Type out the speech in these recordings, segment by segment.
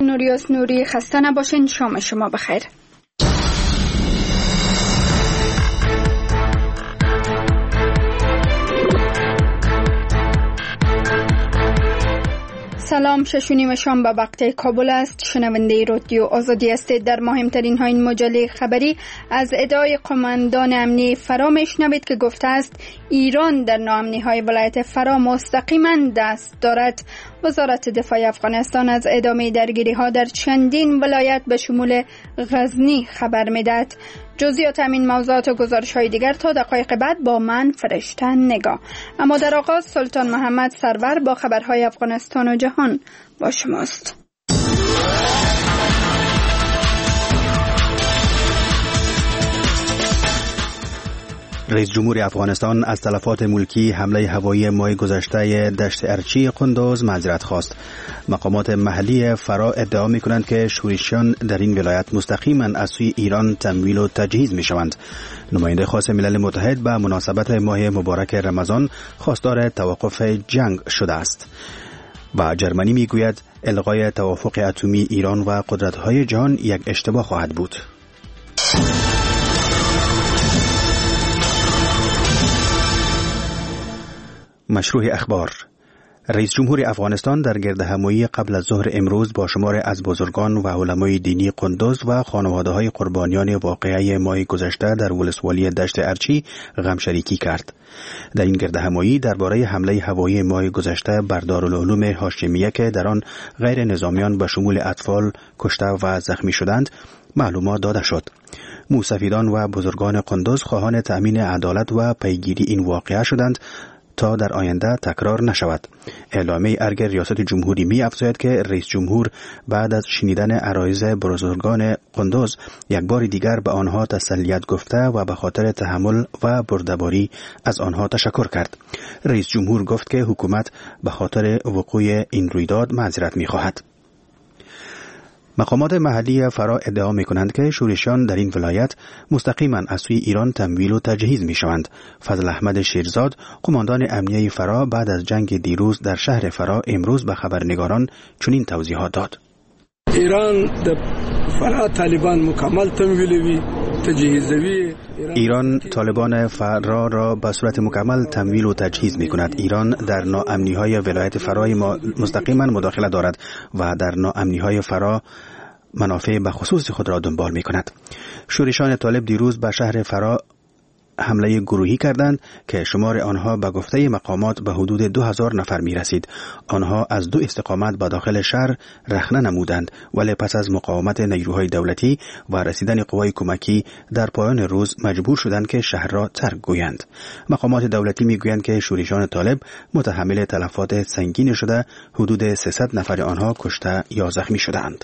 نوریوس نوری، خسته نباشین. شام شما بخیر. سلام، 6:30 شام به وقت کابل است. شنونده رادیو آزادی هستید. در مهمترین ها این مجله خبری از ادعای قماندان امنیه فرا میشنوید که گفته است ایران در ناامنی های ولایت فرا مستقیما دست دارد. وزارت دفاع افغانستان از ادامه درگیری ها در چندین ولایت به شمول غزنی خبر میدهد. جزئیات همین موضوعات و گزارش های دیگر تا دقایق بعد با من فرشته نگاه. اما در آغاز سلطان محمد سرور با خبرهای افغانستان و جهان با شماست. رئیس جمهور افغانستان از تلفات ملکی حمله هوایی ماه گذشته دشت ارچی قندوز معذرت خواست. مقامات محلی فرا ادعا می‌کنند که شورشیان در این ولایت مستقیما از سوی ایران تمویل و تجهیز می‌شوند. نماینده خاص ملل متحد به مناسبت ماه مبارک رمضان خواستار توقف جنگ شده است. و جرمنی می‌گوید الغای توافق اتمی ایران و قدرت‌های جهان یک اشتباه خواهد بود. مشروع اخبار. رئیس جمهور افغانستان در گردهمایی قبل از ظهر امروز با شمار از بزرگان و علمای دینی قندوز و خانواده‌های قربانیان واقعه ماه گذشته در ولسوالی دشت ارچی غم شریکی کرد. در این گردهمایی درباره حمله هوایی ماه گذشته بر دارالعلوم هاشمیه که در آن غیر نظامیان به شمول اطفال کشته و زخمی شدند معلومات داده شد. موسفیدان و بزرگان قندوز خواهان تأمین عدالت و پیگیری این واقعه شدند تا در آینده تکرار نشود. اعلامیه ارگ ریاست جمهوری می افزاید که رئیس جمهور بعد از شنیدن عرایض بزرگان قندوز یک بار دیگر به آنها تسلیت گفته و به خاطر تحمل و بردباری از آنها تشکر کرد. رئیس جمهور گفت که حکومت به خاطر وقوع این رویداد معذرت می خواهد. مقامات محلی فرا ادعا می‌کنند که شورشیان در این ولایت مستقیما از سوی ایران تمویل و تجهیز می‌شوند. فضل احمد شیرزاد، قماندان امنیه فرا بعد از جنگ دیروز در شهر فرا امروز به خبرنگاران چنین توضیحات داد. ایران در فرا طالبان مکمل تمویلوی تجهیزوی. ایران طالبان فرا را به صورت مکمل تمویل و تجهیز می‌کند. ایران در ناامنی‌های ولایت فرای مستقیما مداخله دارد و در ناامنی‌های فرا منافع به خصوص خود را دنبال می‌کند. شورشیان طالب دیروز به شهر فرا حمله گروهی کردند که شمار آنها به گفته مقامات به حدود 2000 نفر می رسید. آنها از دو استقامت به داخل شهر رخنه نمودند، ولی پس از مقاومت نیروهای دولتی و رسیدن قوای کمکی در پایان روز مجبور شدند که شهر را ترک گویند. مقامات دولتی می گویند که شورشیان طالب متحمل تلفات سنگین شده، حدود 300 نفر آنها کشته یا زخمی شدند.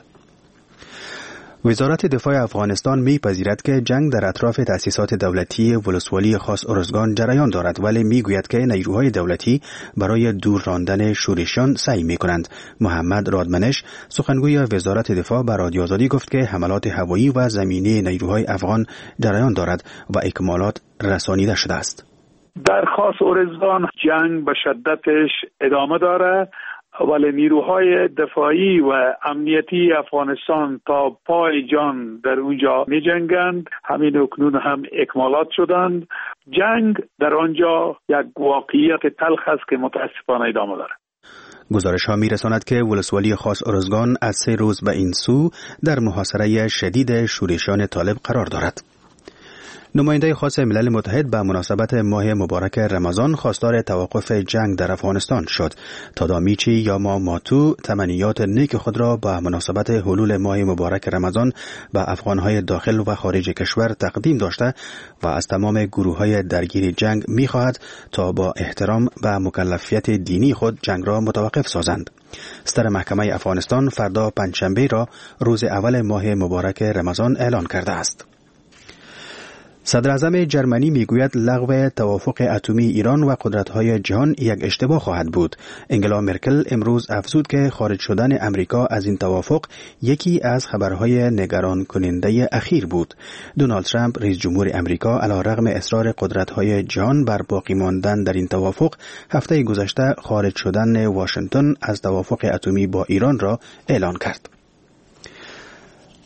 وزارت دفاع افغانستان می‌پذیرد که جنگ در اطراف تأسیسات دولتی ولسوالی خاص ارزگان جریان دارد، ولی می‌گوید که نیروهای دولتی برای دور راندن شورشیان سعی می‌کنند. محمد رادمنش، سخنگوی وزارت دفاع، به رادیو آزادی گفت که حملات هوایی و زمینی نیروهای افغان جریان دارد و اکمالات رسانیده شده است. در خاص ارزگان جنگ به شدتش ادامه دارد، ولی نیروهای دفاعی و امنیتی افغانستان تا پای جان در اونجا می جنگند. همین اکنون هم اکمالات شدند. جنگ در آنجا یک واقعیت تلخ است که متاسفانه ادامه دارد. گزارش ها می رساند که ولسوالی خاص ارزگان از 3 روز به این سو در محاصره شدید شورشیان طالب قرار دارد. نماینده خاص ملل متحد به مناسبت ماه مبارک رمضان خواستار توقف جنگ در افغانستان شد. تادامیچی یاما ماتو تمنیات نیک خود را به مناسبت حلول ماه مبارک رمضان به افغانهای داخل و خارج کشور تقدیم داشته و از تمام گروه‌های درگیر جنگ می‌خواهد تا با احترام به مکلفیت دینی خود جنگ را متوقف سازند. صدر محکمه افغانستان فردا پنجشنبه را روز اول ماه مبارک رمضان اعلان کرده است. صدر اعظم جرمنی میگوید لغو توافق اتمی ایران و قدرت‌های جهان یک اشتباه خواهد بود. انگلا مرکل امروز افزود که خارج شدن امریکا از این توافق یکی از خبرهای نگران کننده اخیر بود. دونالد ترامپ رئیس جمهور امریکا علیرغم اصرار قدرت‌های جهان بر باقی ماندن در این توافق هفته گذشته خارج شدن واشنگتن از توافق اتمی با ایران را اعلان کرد.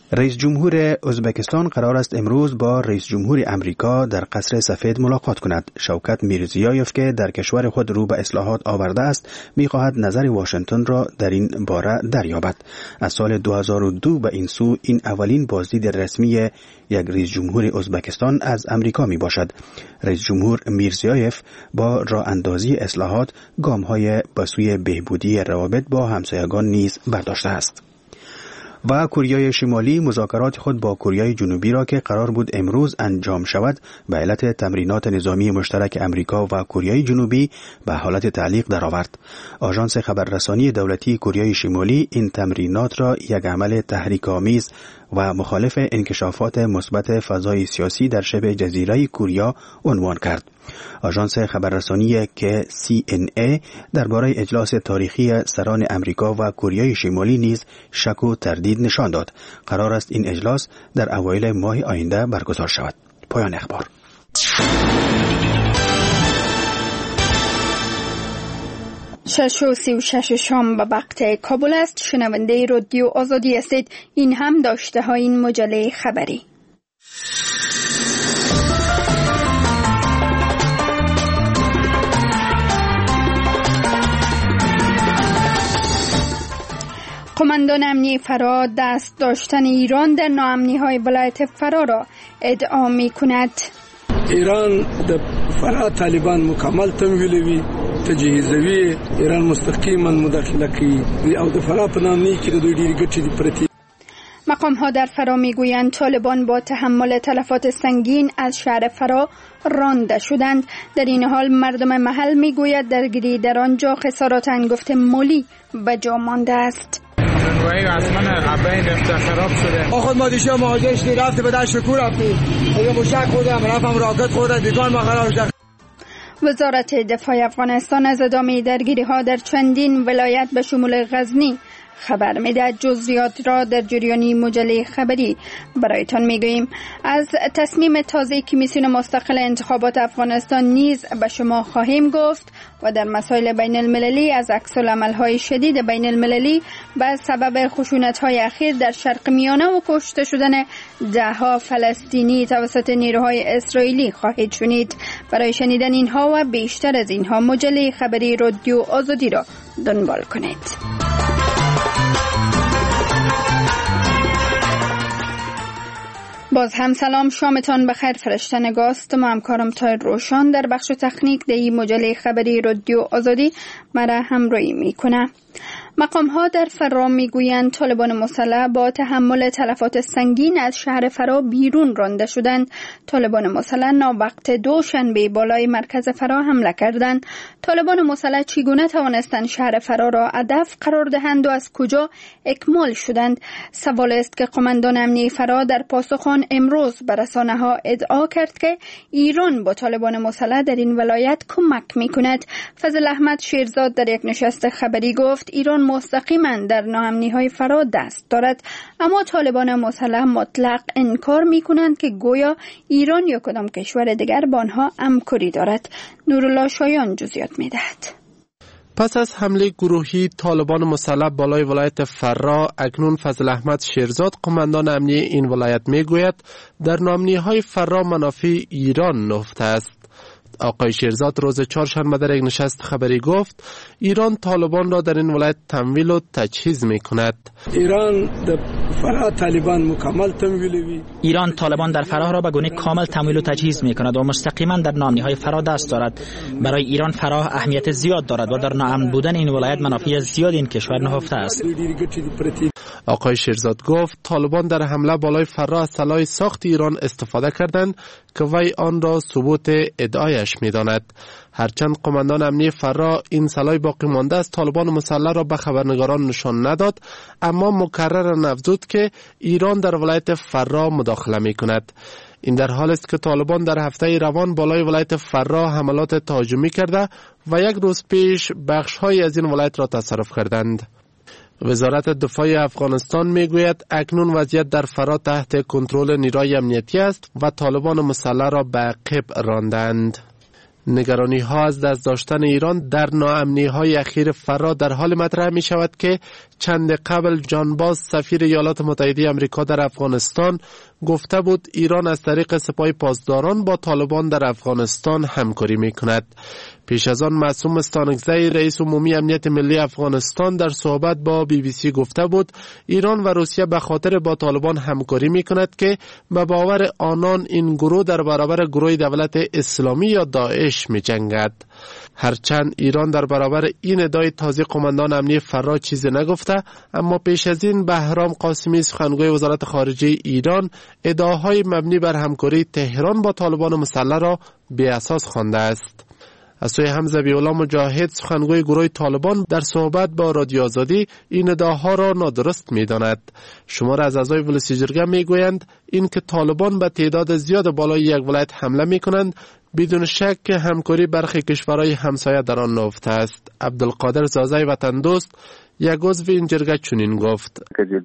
رئیس جمهور ازبکستان قرار است امروز با رئیس جمهور امریکا در قصر سفید ملاقات کند. شوکت میرزیایف که در کشور خود رو به اصلاحات آورده است می‌خواهد نظر واشنگتن را در این باره دریابد. از سال 2002 به این سو این اولین بازدید رسمی یک رئیس جمهور ازبکستان از امریکا می باشد. رئیس جمهور میرزیایف با راه اندازی اصلاحات گام‌های به سوی بهبودی روابط با همسایگان نیز برداشته است. و کره شمالی مذاکرات خود با کره جنوبی را که قرار بود امروز انجام شود به علت تمرینات نظامی مشترک امریکا و کره جنوبی به حالت تعلیق درآورد. آژانس خبررسانی دولتی کره شمالی این تمرینات را یک عمل تحریک‌آمیز و مخالف انکشافات مثبت فضای سیاسی در شبه جزیره کوریا عنوان کرد. آژانس خبررسانی که CNA درباره اجلاس تاریخی سران امریکا و کره شمالی نیز شک و تردید نشان داد. قرار است این اجلاس در اوایل ماه آینده برگزار شود. پایان اخبار. 6:36 شام به وقت کابل است. شنونده رادیو آزادی هستید. این هم داشته های این مجله خبری. قماندان امنیه فرا دست داشتن ایران در ناامنی‌های ولایت فرا را ادعا می‌کند. ایران د فرا طالبان مکمل تمویلوي، تجهیزوي. ایران مستقیما مداخله کوي او د فرا په نامه کې د دوی ډېری ګټې دي پرتې. مقام ها در فرا میگویند طالبان با تحمل تلفات سنگین از شهر فرا رانده شدند. در این حال مردم محل میگوید درگیری در آنجا خسارات انگفت مالی به جا مانده است. خود ما دیشب مهاجر شدیم، رفتیم به دشت کوه رفتیم، اگه موشک خوردم رفتم راکت خوردم دیگان ما قرار شد. وزارت دفاع افغانستان از ادامه درگیری ها در چندین ولایت به شمول غزنی خبر میدهد. جزئیات را در جریانی مجله خبری برایتان میگوییم. از تصمیم تازه کمیسیون مستقل انتخابات افغانستان نیز به شما خواهیم گفت و در مسائل بین المللی از عکس‌العمل‌های شدید بین المللی به سبب خشونت‌های اخیر در شرق میانه و کشته شدن ده‌ها فلسطینی توسط نیروهای اسرائیلی خواهید شنید. برای شنیدن اینها و بیشتر از اینها مجله خبری رادیو آزادی را دنبال کنید. باز هم سلام، شامتان بخیر. فرشته نگاست ما همکارم تایر روشان در بخش تکنیک دی مجله خبری رادیو آزادی مرا همراهی میکنه. مقام ها در فرا میگویند طالبان مسلح با تحمل تلفات سنگین از شهر فرا بیرون رانده شدند. طالبان مسلح ناوقت دوشنبه بالای مرکز فرا حمله کردند. طالبان مسلح چگونه توانستند شهر فرا را هدف قرار دهند و از کجا اکمال شدند؟ سوال است که قماندان امنیه فرا در پاسخ آن امروز به رسانه‌ها ادعا کرد که ایران با طالبان مسلح در این ولایت کمک میکند. فضل احمد شیرزاد در یک نشست خبری گفت ایران مستقیما در ناامنی‌های فرا دست دارد، اما طالبان مسلح مطلق انکار می‌کنند که گویا ایران یا کدام کشور دیگر با آنها همکاری دارد. نورالله شایان جزئیات می‌دهد. پس از حمله گروهی طالبان مسلح بالای ولایت فرا، اکنون فضل احمد شیرزاد قماندان امنیه این ولایت میگوید در ناامنی‌های فرا منافع ایران نهفته است. آقای شیرزاد روز چهارشنبه در یک نشست خبری گفت ایران طالبان را در این ولایت تمویل و تجهیز می کند. ایران در فرا طالبان مکمل تمویلوی. ایران طالبان در فرا را به گونه کامل تمویل و تجهیز می کند و مستقیما در ناامنی‌های فرا دست دارد. برای ایران فرا اهمیت زیاد دارد و در ناامن بودن این ولایت منافع زیاد این کشور نهفته است. آقای شیرزاد گفت طالبان در حمله بالای فرا از سلاح ساخت ایران استفاده کردند که وی آن را ثبوت ادعایش می‌داند. هرچند قماندان امنیه فرا این سلاح باقی مانده از طالبان مسلح را به خبرنگاران نشان نداد، اما مکررن افزود که ایران در ولایت فرا مداخله می‌کند. این در حال است که طالبان در هفته روان بالای ولایت فرا حملات تهاجمی کرده و یک روز پیش بخش‌هایی از این ولایت را تصرف کردند. وزارت دفاع افغانستان میگوید اکنون وضعیت در فرا تحت کنترل نیروی امنیتی است و طالبان مسلح را به عقب راندند. نگرانی ها از دست داشتن ایران در ناامنی های اخیر فرا در حال مطرح می شود که چند قبل جان باز سفیر ایالات متحده آمریکا در افغانستان گفته بود ایران از طریق سپاه پاسداران با طالبان در افغانستان همکاری میکند. پیش از آن معصوم استانکزی رئیس عمومی امنیت ملی افغانستان در صحبت با BBC گفته بود ایران و روسیه به خاطر با طالبان همکاری میکند که به باور آنان این گروه در برابر گروه دولت اسلامی یا داعش میجنگد. هرچند ایران در برابر این ادعای تازه قماندان امنیه فرا چیزی نگفته، اما پیش از این بهرام قاسمی سخنگوی وزارت خارجه ایران ادعاهای مبنی بر همکاری تهران با طالبان مسلح را بی اساس خوانده است. از سوی هم ذبیح‌الله مجاهد سخنگوی گروه طالبان در صحبت با رادیو آزادی این ادعاها را نادرست می‌داند. شمار از اعضای ولسی جرگه می‌گویند اینکه طالبان به تعداد زیاد بالای یک ولایت حمله می‌کنند بدون شک که همکاری برخی کشورهای همسایه در آن نهفته است. عبدالقادر زازی وطن دوست یک عضو این جرگه چنین گفت: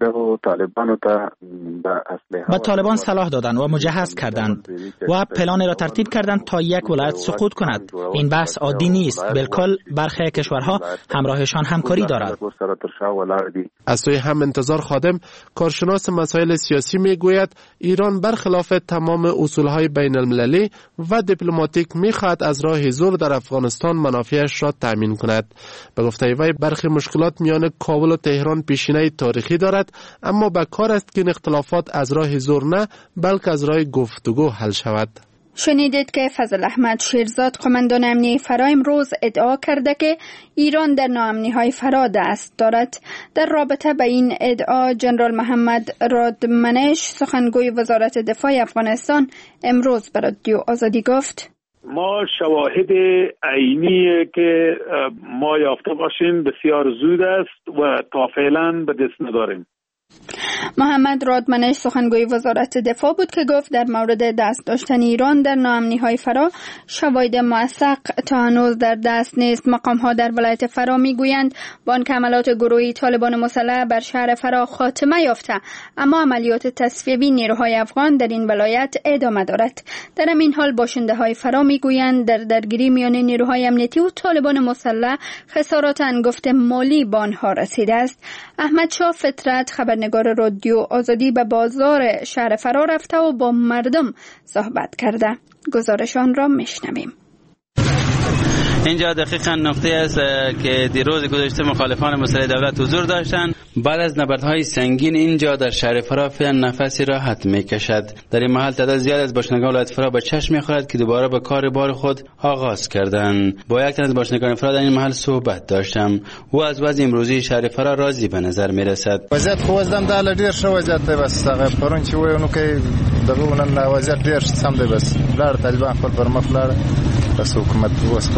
به طالبان سلاح دادند و مجهز کردند و پلانی را ترتیب کردند تا یک ولایت سقوط کند. این بحث عادی نیست، بالکل برخی کشورها همراهشان همکاری دارد. از سوی هم انتظار خادم کارشناس مسائل سیاسی میگوید ایران برخلاف تمام اصولهای بین المللی و دیپلماتیک میخواهد از راه زور در افغانستان منافعش را تامین کند. به گفته وی برخی مشکلات میان کابل و تهران پیشینه تاریخی دارد، اما به کار است که این اختلافات از راه زور نه بلکه از راه گفتگو حل شود. شنیدید که فضل احمد شیرزاد قماندان امنیه فرا امروز ادعا کرده که ایران در ناامنی‌های فرا دست دارد. در رابطه با این ادعا جنرال محمد رادمنش سخنگوی وزارت دفاع افغانستان امروز به رادیو آزادی گفت: ما شواهد عینی که ما یافته باشیم بسیار زود است و تا فعلا به دست نداریم. محمد رادمنش سخنگوی وزارت دفاع بود که گفت در مورد دست داشتن ایران در ناامنی‌های فرا شواهد موثق تا هنوز در دست نیست. مقام‌ها در ولایت فرا می‌گویند با آنکه عملیات گروهی طالبان مسلح بر شهر فرا خاتمه یافته، اما عملیات تصفیه‌ای نیروهای افغان در این ولایت ادامه دارد. در همین حال باشنده‌های فرا می‌گویند در درگیری میان نیروهای امنیتی و طالبان مسلح خسارات انگفت مالی به آنها رسیده است. احمد شاه فطرت خبرنگار رادیو آزادی به بازار شهر فرا رفته و با مردم صحبت کرده. گزارش آن را میشنویم. اینجا دقیقاً نقطه است که دیروز گذشته مخالفان مسلح دولت حضور داشتند. بعد از نبردهای سنگین اینجا در شهر فرا فعلا نفسی راحت میکشد. در این محل تعداد زیاد از باشندگان ولایت فرا به چشم میخورد که دوباره به کار بار خود آغاز کردند. با یک تن از باشندگان فرا در این محل صحبت داشتم. او از وضع امروزی شهر فرا راضی به نظر میرسد. وضعیت خو زدم دال ډیر شو وضعیت بس هغه پرون چې وایو نو کې دغه نن وضعیت ډیر سم دی بس لار طالبان خپل پر مخ لار بس حکومت وسپل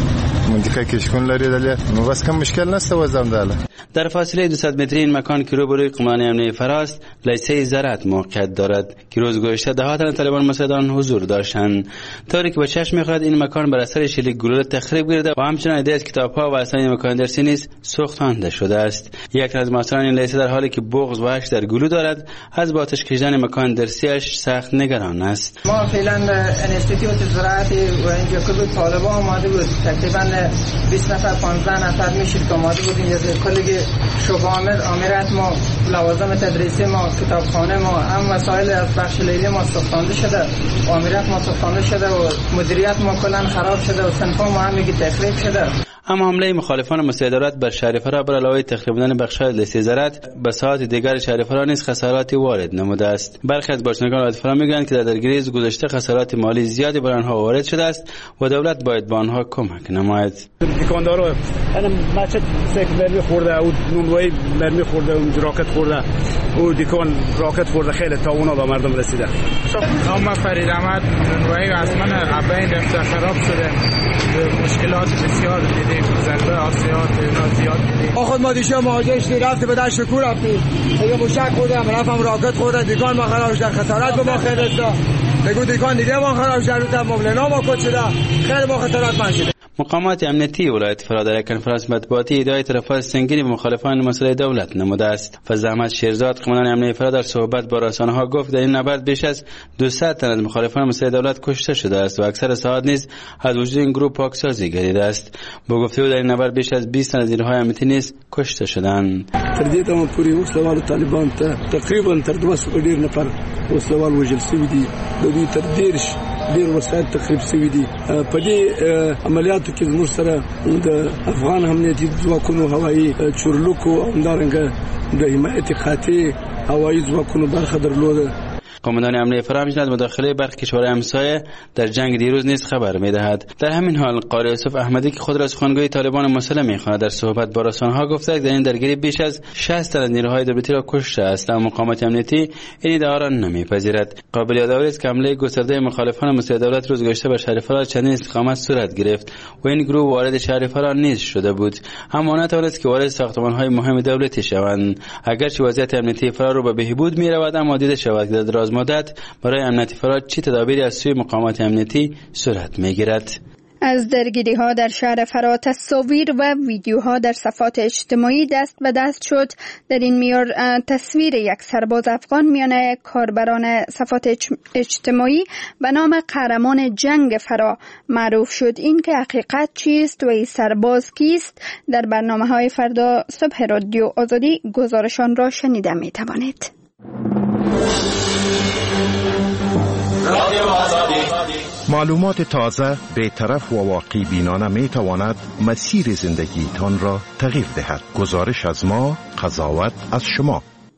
منطقه کې شکون لري دلته نو بس کوم مشکل نشته وزم داله. در فاصله 200 متری این مکان که روبروی قماندان امنیه فراست لیسه زراعت موقعیت دارد که روز گذشته ده ها تن طالبان مسلحان حضور داشتند. طوری که به چشم می‌خورد این مکان بر اثر شلیک گلوله تخریب گردیده و همچنین عده‌ای از کتاب‌ها و اسناد مکان درسی نیز سوختانده شده است. یک از ماسران این لیسه در حالی که بغض و اشک در گلو دارد از با آتش کشیدن مکان درسیش سخت نگران است. ما فعلا انستیتوت زراعت و اینجا کل طالبان اومده بود، تقریبا 20 نفر 15 نفر میشید که اومده بودیم. کلی شعبه آمرت ما، لوازم تدریسی ما، کتابخانه ما، هم وسایل از بخش لیلی ما سوختانده شده، آمرت ما سوختانده شده و مدیریت ما کلا خراب شده و صنفا ما هم میگه تخریب شده. اما حمله مخالفان مسلح دولت بر شهر فرا بر علاوه تخریب بودن بخش‌های لیسه زراعت به ساحات دیگر شهر فرا نیز خساراتی وارد نموده است. برخی از باشندگان ولایت فرا میگویند که در درگیری گذشته خسارات مالی زیادی بر آنها وارد شده است و دولت باید به آنها کمک نماید. دکاندارا مچ سکندری خورده او نونوایی مرمی خورده و راکت خورده او دکان راکت خورده خیلی تاونا به مردم رسیده. نام فرید احمد نونوایی اصلا ابین دفتر خراب شده، مشکلات بسیار دیدیم، ضربه آسیات زیاد دیدیم. خود ما دیشب مهاجر شدیم رفت به در شکور رفتیم دیگه موشک خوردم رفتم راکت خورده دکان ما خراب شد، خسارت به ما خیلی رسید. بگو دکان دیگه ما خراب شد، تا مبلنا ما کج شده، خیلی ما خسارت من شده. مقامات امنیتی ولایت فرا در کنفرانس مطبوعاتی ادعای تلفات سنگینی به مخالفان مسئله دولت نموده است. فضل احمد شیرزاد قماندان امنیتی فرا در صحبت با رسانه‌ها گفت در این نبرد بیش از 200 تن از مخالفان مسئله دولت کشته شده است و اکثر ساعات نیز از وجود این گروه پاکسازی گردیده است. با گفته در این نبرد بیش از 20 تن از نیروهای امنیتی نیز کشته شدند. تردید ما پوری وسلوال طالبان تقریبا تر 200 ډیر نفر وسلوال وژل شوي دي. د دوی تر ډیر وسایل تخریب شوي دي. په دې عملیاتو کې زموږ سره د افغان امنیتي ځواکونو هوایي چورلوکو او همدارنګه د حمایت قاطع هوایي ځواکونو برخه درلوده. قماندان امنیتی فرا همچنین از مداخله برخی کشورهای همسایه در جنگ دیروز نیز خبر می‌دهد. در همین حال قاری یوسف احمدی که خود را از سخنگوی طالبان مسلح می‌خواند در صحبت با رسانه‌ها گفته در این درگیری بیش از 60 تن از نیروهای دولتی را کشته است، اما مقامات امنیتی این ادعا را نمی‌پذیرد. قابل یادآوری است که حمله گسترده مخالفان مسلح دولت روز گذشته به شهر فرا چندین استقامت صورت گرفت و این گروه وارد شهر فرا نیز شده بود، اما نتوانست که وارد ساختمان‌های مهم دولتی شوند. اگرچه وضعیت امنیتی فرا رو به بهبود می‌رود، اما دیده شود که در دراز مدت برای امنیت فرا چه تدابیری از سوی مقامات امنیتی صورت میگیرد. از درگیری ها در شهر فرا تصاویر و ویدیوها در صفحات اجتماعی دست به دست شد. در این میار تصویر یک سرباز افغان میان کاربران صفحات اجتماعی به نام قهرمان جنگ فرا معروف شد. این که حقیقت چیست و این سرباز کیست در برنامه‌های فردا صبح رادیو آزادی گزارشان را شنیده می توانید. معلومات تازه، بی‌طرف و واقعی بینانه می تواند مسیر زندگیتان را تغییر دهد. گزارش از ما، قضاوت از شما.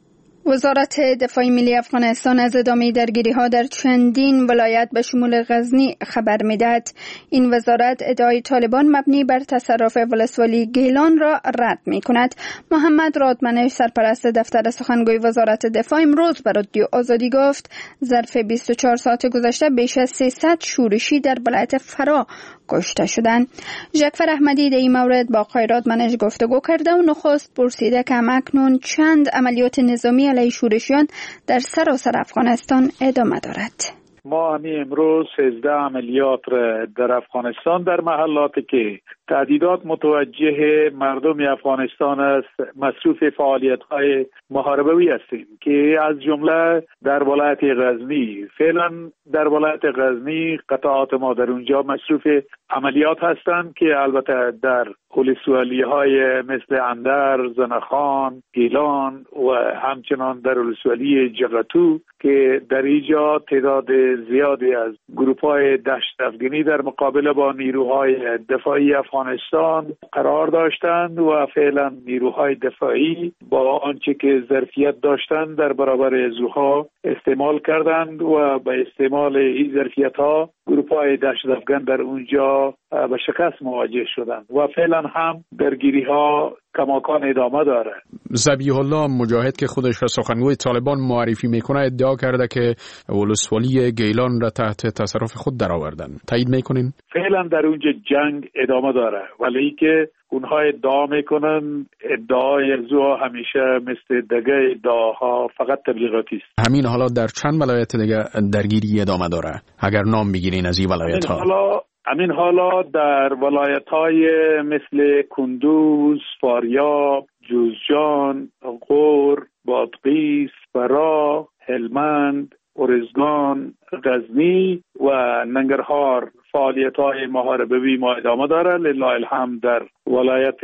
وزارت دفاع ملی افغانستان از ادامه درگیری‌ها در چندین ولایت به شمول غزنی خبر می‌دهد. این وزارت ادعای طالبان مبنی بر تصرف ولسوالی گیلان را رد می‌کند. محمد رادمنش سرپرست دفتر سخنگوی وزارت دفاع امروز به رادیو آزادی گفت ظرف 24 ساعت گذشته بیش از 300 شورشی در ولایت فرا کشته شدند. ژکفر احمدی در این مورد با آقای رادمنش گفتگو کرده و نخست پرسیده که اکنون چند عملیات نظامی علیه شورشیان در سراسر افغانستان ادامه دارد. ما همین امروز 13 عملیات را در افغانستان در محلاتی که تهدیدات متوجه مردم افغانستان است مصروف فعالیت‌های محاربه‌ای هستیم که از جمله در ولایت غزنی، فعلا در ولایت غزنی قطعات ما در اونجا مصروف عملیات هستند که البته در ولسوالی‌های مثل اندر، زنخان، گیلان و همچنان در ولسوالی جغتو که در اینجا تعداد زیادی از گروه‌های دشت افغانی در مقابله با نیروهای دفاعی افغانستان قرار داشتند و فعلا نیروهای دفاعی با آنچه که ظرفیت داشتند در برابر زوها استعمال کردند و به استعمال این ظرفیت‌ها گروه‌های دشت افغان در اونجا به شکست مواجه شدند و فعلا هم درگیری‌ها کماکان ادامه داره. ذبیح الله مجاهد که خودش را سخنگوی طالبان معرفی میکنه ادعا کرده که ولسوالی گیلان را تحت تصرف خود درآوردن. تایید میکنین؟ فعلا در اونجا جنگ ادامه داره ولی که اونها ادعا میکنن ادعای زو همیشه مثل دیگه ادعاها فقط تبلیغاتی است. همین حالا در چند ولایت دیگه درگیری ادامه داره؟ اگر نام بگیرین از این ولایت ها. همین حالا در ولایت‌های مثل کندوز، فاریاب، جوزجان، غور، بادغیس، فرا، هلمند، ارزگان، غزنی و ننگرهار فعالیت‌های محاربه‌ای ما ادامه داره. لله الحمد در ولایت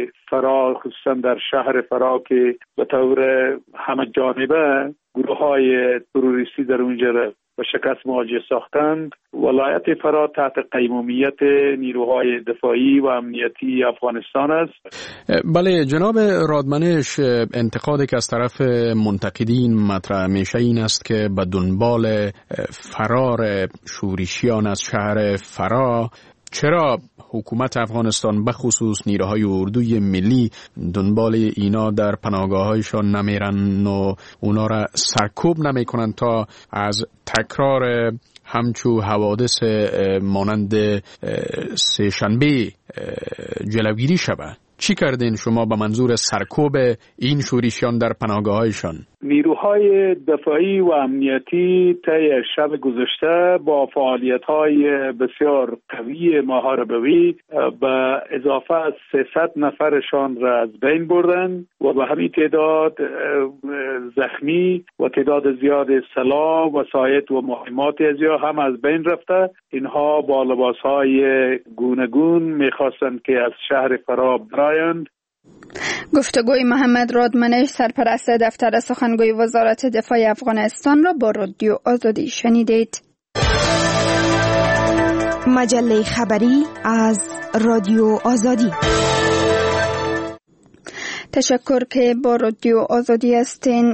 فرا خصوصا در شهر فرا که به طور همه جانبه گروه‌های تروریستی در اونجا و شکست مواجه ساختند. ولایت فرا تحت قیمومیت نیروهای دفاعی و امنیتی افغانستان است. بله جناب رادمنش، انتقادی که از طرف منتقدین مطرح میشه این است که به دنبال فرار شورشیان از شهر فرا چرا حکومت افغانستان به خصوص نیروهای اردوی ملی دنبال اینا در پناهگاه‌هایشان نمیرن و اونا را سرکوب نمیکنن تا از تکرار همچو حوادث مانند سه‌شنبه جلوگیری شود؟ چی کردین شما به منظور سرکوب این شورشیان در پناهگاه‌هایشان؟ نیروهای دفاعی و امنیتی طی شب گذشته با فعالیت‌های بسیار قوی محاربوی به اضافه از 300 نفرشان را از بین بردند و به همین تعداد زخمی و تعداد زیاد سلاح و سایت و مهمات ازیا هم از بین رفته. اینها با لباس‌های گوناگون می‌خواستند که از شهر فرا برایند. گفتگوی محمد رادمنش سرپرست دفتر سخنگوی وزارت دفاع افغانستان را با رادیو آزادی شنیدید. مجله خبری از رادیو آزادی. تشکر که با رادیو آزادی هستین.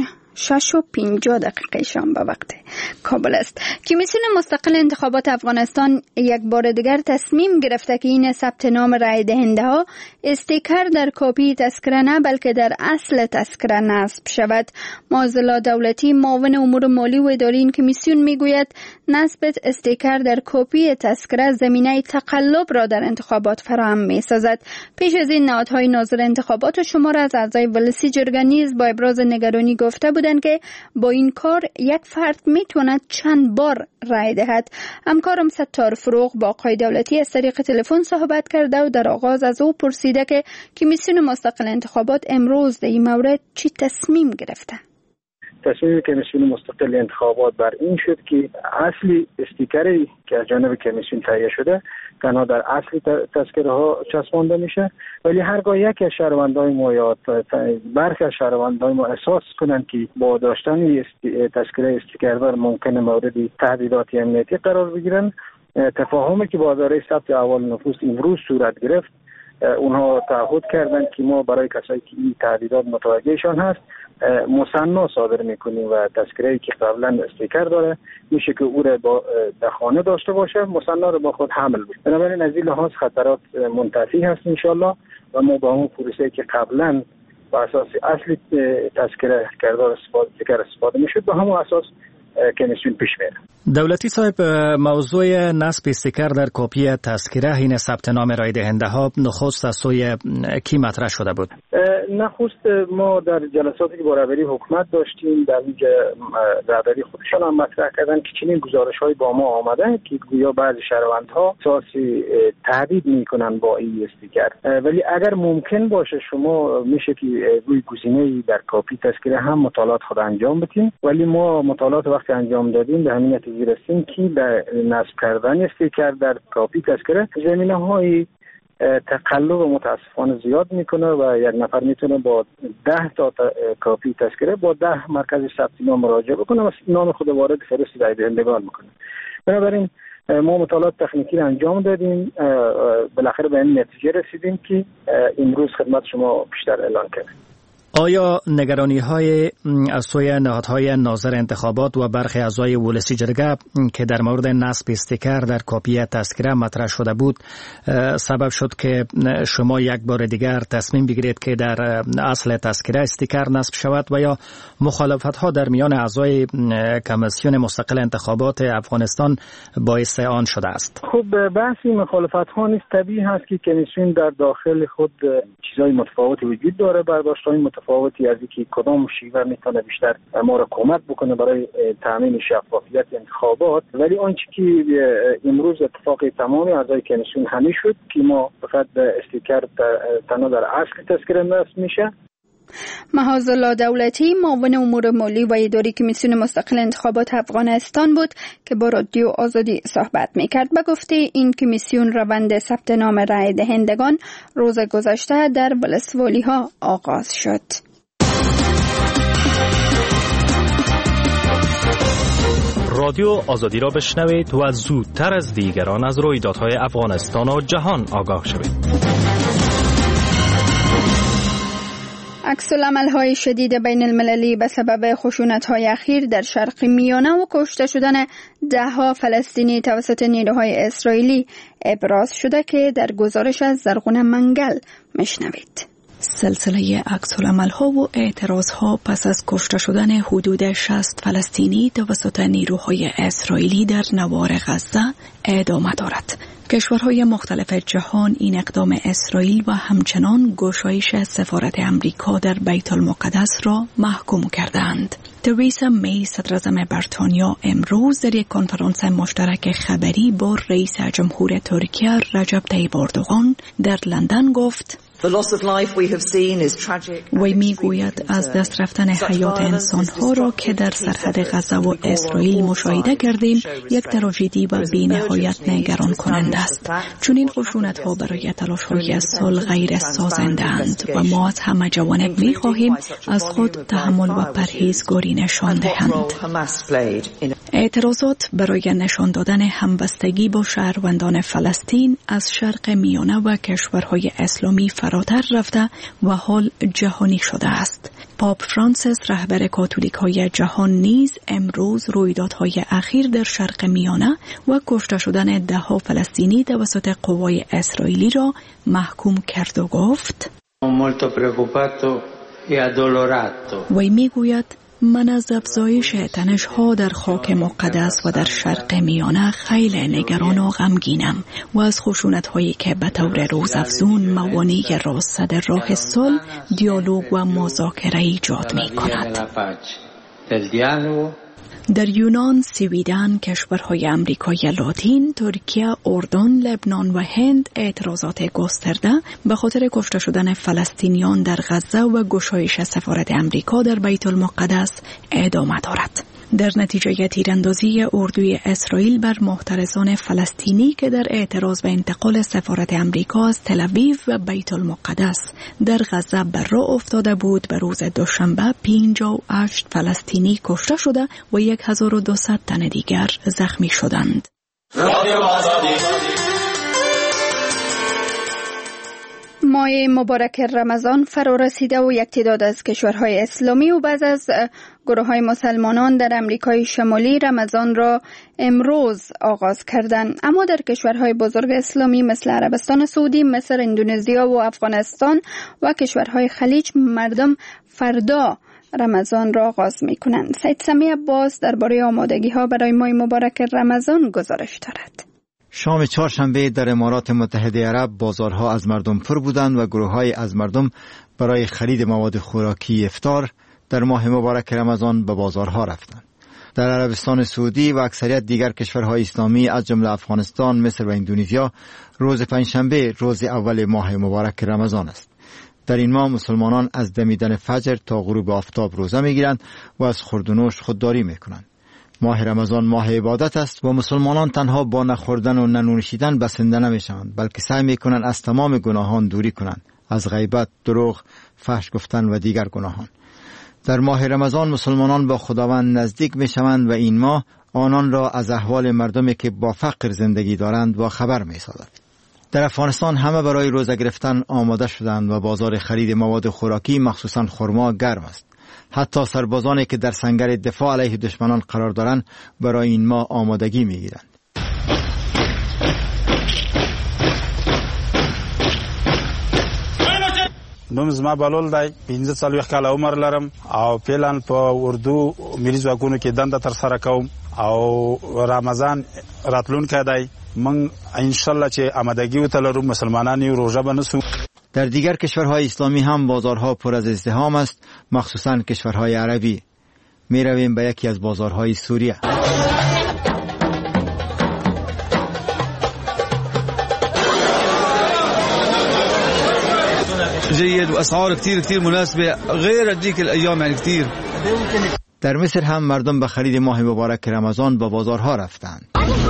6:50 شام به وقت کابل است. کمیسیون مستقل انتخابات افغانستان یک بار دیگر تصمیم گرفته که این ثبت نام رای دهنده ها استیکر در کاپی تذکره نه بلکه در اصل تذکره نصب شود. معضل دولتی معاون امور مالی و اداری این کمیسیون میگوید نصب استیکر در کاپی تذکره زمینه تقلب را در انتخابات فراهم میسازد. پیش از این نهادهای ناظر انتخابات و شمار از اعضای ولسی جرگه نیز با ابراز نگرانی گفته بودند که با این کار یک فرد میتواند چند بار رای دهد. همکارم ستار فروغ با آقای دولتی از طریق تلفن صحبت کرده و در آغاز از او پرسیده که کمیسیون مستقل انتخابات امروز در این مورد چی تصمیم گرفته؟ تصمیم کمیسیون مستقل انتخابات بر این شد که اصلی استیکری که از جانب کمیسیون تهیه شده تنها در اصلی تذکره ها چسبانده میشه، ولی هرگاه یکی از شهروندان ما یا برخی از شهروندان ما احساس کنند که با داشتن تذکره استیکردار ممکنه مورد تهدیدات امنیتی قرار بگیرن، تفاهمی که با اداره ثبت احوال نفوس امروز صورت گرفت، اونها تعهد کردند که ما برای کسایی که این تهدیدات متوجهشان هست مصنع صادر میکنیم و تذکره‌ای که قبلا استیکر داره میشه که او را در خانه داشته باشه، مصنع رو با خود حمل بکنه. بنابراین از این لحاظ خطرات منتفی هست انشالله و ما با اون پروسه‌ای که قبلا با اساس اصلی تذکره کردار استفاده میشد به همون اساس کمیسیون پیش میره. دولتی صاحب، موضوع نصب استیکر در کپی تذکره این ثبت نام رای دهنده ها نخست از سوی کی مطرح شده بود؟ نخست ما در جلساتی که با رهبری حکومت داشتیم در اینجا رهبری خودشان هم مطرح کردن که چنین گزارش‌های با ما آمدن که گویا بعضی شهروندها احساسی تهدید میکنن با این استیکر، ولی اگر ممکن باشه شما میشه که روی گزینه‌ای در کپی تذکره هم مطالعات خود انجام بدیم، ولی ما مطالعات وقتی انجام دادیم به همین نتیجه رسیدیم که در نصب کردن استیکر در کپی تذکره زمینه‌های تقلب متاسفانه زیاد میکنه و یک نفر میتونه با 10 تا کپی تذکره با 10 مرکز ثبت نام مراجعه بکنه و نام خود وارد فهرست رای دهندگان میکنه. بنابراین ما مطالعات تکنیکی را انجام دادیم، بالاخره به این نتیجه رسیدیم که امروز خدمت شما بیشتر اعلان کردیم. آیا نگرانی‌های از سوی نهادهای ناظر انتخابات و برخی اعضای ولسی جرگه که در مورد نصب استیکر در کپی تذکره مطرح شده بود سبب شد که شما یک بار دیگر تصمیم بگیرید که در اصل تذکره استیکر نصب شود و یا مخالفت‌ها در میان اعضای کمیسیون مستقل انتخابات افغانستان باعث آن شده است؟ خب بحثی مخالفت‌ها نیست، طبیعی هست که کمیسیون در داخل خود چیزای متفاوتی وجود داره، برداشت‌های متفاوتی از اینکه کدام شیوه میتونه بیشتر ما را کمک بکنه برای تامین شفافیت انتخابات، ولی آنچه که امروز اتفاق تمامی اعضای کمیسیون همین شد که ما فقط استیکر تنها در اصل تذکره نصب میشه. محاذ الله دولتی معاون امور مالی و اداری کمیسیون مستقل انتخابات افغانستان بود که با رادیو آزادی صحبت میکرد. به گفته این کمیسیون روند ثبت نام رای دهندگان روز گذشته در ولسوالی ها آغاز شد. رادیو آزادی را بشنوید و زودتر از دیگران از رویدادهای افغانستان و جهان آگاه شوید. عکس‌العمل‌های شدید بین المللی به سبب خشونت‌های اخیر در شرق میانه و کشته شدن ده‌ها فلسطینی توسط نیروهای اسرائیلی ابراز شده که در گزارش از زرغون منگل میشنوید. سلسله عکس‌العمل‌ها و اعتراض‌ها پس از کشته شدن حدود 60 فلسطینی توسط نیروهای اسرائیلی در نوار غزه ادامه دارد. کشورهای مختلف جهان این اقدام اسرائیل و همچنان گشایش سفارت امریکا در بیت المقدس را محکوم کردند. تریسا می صدراعظم بریتانیا امروز در یک کنفرانس مشترک خبری با رئیس جمهور ترکیه رجب طیب اردوغان در لندن گفت: وی میگوید از دست رفتن حیات انسانها را که در سرحد غزه و اسرائیل مشاهده کردیم یک تراژدی و بی‌نهایت نگران کننده است. چون این خشونت‌ها برای تلاش‌های صلح غیر سازنده اند و ما از همه جوانب می‌خواهیم از خود تحمل و پرهیزگاری نشان دهند. اعتراضات برای نشان دادن همبستگی با شهروندان فلسطین از شرق میانه و کشورهای اسلامی فراتر رفته و حال جهانی شده است. پاپ فرانسیس رهبر کاتولیک‌های جهان نیز امروز رویدادهای اخیر در شرق میانه و کشته شدن ده‌ها فلسطینی توسط قوای اسرائیلی را محکوم کرد و گفت: وی میگوید من از افزایش تنش‌ها در خاک مقدس و در شرق میانه خیلی نگران و غمگینم و از خشونت‌هایی که به طور روزافزون موانع راست راه صلح، دیالوگ و مذاکره ایجاد می‌کند. در یونان، سویدن، کشورهای آمریکای لاتین، ترکیه، اردن، لبنان و هند اعتراضات گسترده به خاطر کشته شدن فلسطینیان در غزه و گشایش سفارت آمریکا در بیت المقدس ادامه دارد. در نتیجه تیراندازی اردوی اسرائیل بر محترسان فلسطینی که در اعتراض به انتقال سفارت آمریکا از تل آویو و بیت المقدس در غزه بر راه افتاده بود، به روز دوشنبه 58 فلسطینی کشته شده و 1200 تن دیگر زخمی شدند. ماه مبارک رمضان فرا رسیده و یک تعداد از کشورهای اسلامی و بعض از گروه‌های مسلمانان در امریکای شمالی رمضان را امروز آغاز کردند. اما در کشورهای بزرگ اسلامی مثل عربستان سعودی، مصر، اندونزیا و افغانستان و کشورهای خلیج مردم فردا رمضان را آغاز می‌کنند. سید سمی عباس درباره آمادگی‌ها برای ماه مبارک رمضان گزارش دارد. شام چهارشنبه در امارات متحده عرب بازارها از مردم پر بودند و گروه‌های از مردم برای خرید مواد خوراکی افطار در ماه مبارک رمضان به بازارها رفتند. در عربستان سعودی و اکثریت دیگر کشورهای اسلامی از جمله افغانستان، مصر و اندونزیا روز پنجشنبه روز اول ماه مبارک رمضان است. در این ماه مسلمانان از دمیدن فجر تا غروب آفتاب روزه می‌گیرند و از خورد و نوش خودداری می‌کنند. ماه رمضان ماه عبادت است و مسلمانان تنها با نخوردن و ننوشیدن بسنده نمی‌شوند، بلکه سعی می‌کنند از تمام گناهان دوری کنند، از غیبت، دروغ، فحش گفتن و دیگر گناهان. در ماه رمضان مسلمانان با خداوند نزدیک می‌شوند و این ماه آنان را از احوال مردمی که با فقر زندگی دارند با خبر می‌سازد. در افغانستان همه برای روزه گرفتن آماده شدند و بازار خرید مواد خوراکی مخصوصاً خرما گرم است. حتی سربازانی که در سنگر دفاع علیه دشمنان قرار دارند برای این ماه آمادگی می‌گیرند. نوم زما بلول دی 15 کاله عمر لرم او پلان په اردو ملي ځواکونو کې دنده تر سره کوم او رمضان راتلونکی دی من ان شاء الله چې آمادگی وتلرو مسلمانانی روزه بنسو. در دیگر کشورهای اسلامی هم بازارها پر از ازدحام است، مخصوصاً کشورهای عربی. می رویم به یکی از بازارهای سوریه. جيد واسعار كثير مناسبه غير هذيك الايام يعني كثير. در مصر هم مردم به خرید ماه مبارک رمضان به بازارها رفتند.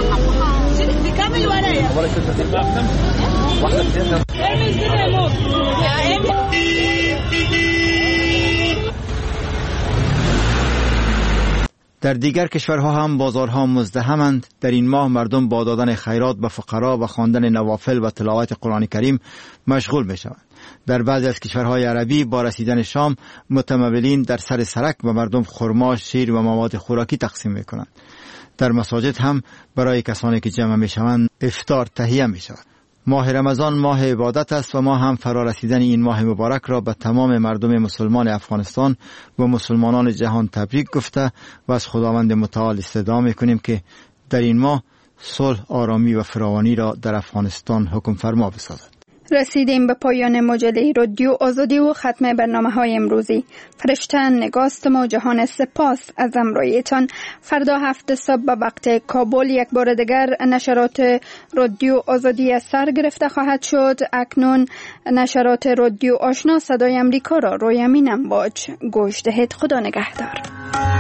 در دیگر کشورها هم بازارها مزدحمند. در این ماه مردم با دادن خیرات به فقرا و خواندن نوافل و تلاوت قرآن کریم مشغول می شوند. در بعضی از کشورهای عربی با رسیدن شام متمولین در سر سرک به مردم خرما، شیر و مواد خوراکی تقسیم می کنند. در مساجد هم برای کسانی که جمع می شوند افطار تهیه می شود. ماه رمضان ماه عبادت است و ما هم فرا رسیدن این ماه مبارک را به تمام مردم مسلمان افغانستان و مسلمانان جهان تبریک گفته و از خداوند متعال استدعا می‌کنیم که در این ماه صلح، آرامی و فراوانی را در افغانستان حکم فرما بسازد. رسیدیم به پایان مجله رادیو آزادی و ختم برنامه‌های امروزی. فرشته نگاستم و جهان سپاس از همراهیتان. فردا 7 صبح به وقت کابل یک بار دیگر نشرات رادیو آزادی سر گرفته خواهد شد. اکنون نشرات رادیو آشنا صدای امریکا را روی امین امواج گوش دهید. خدا نگهدار.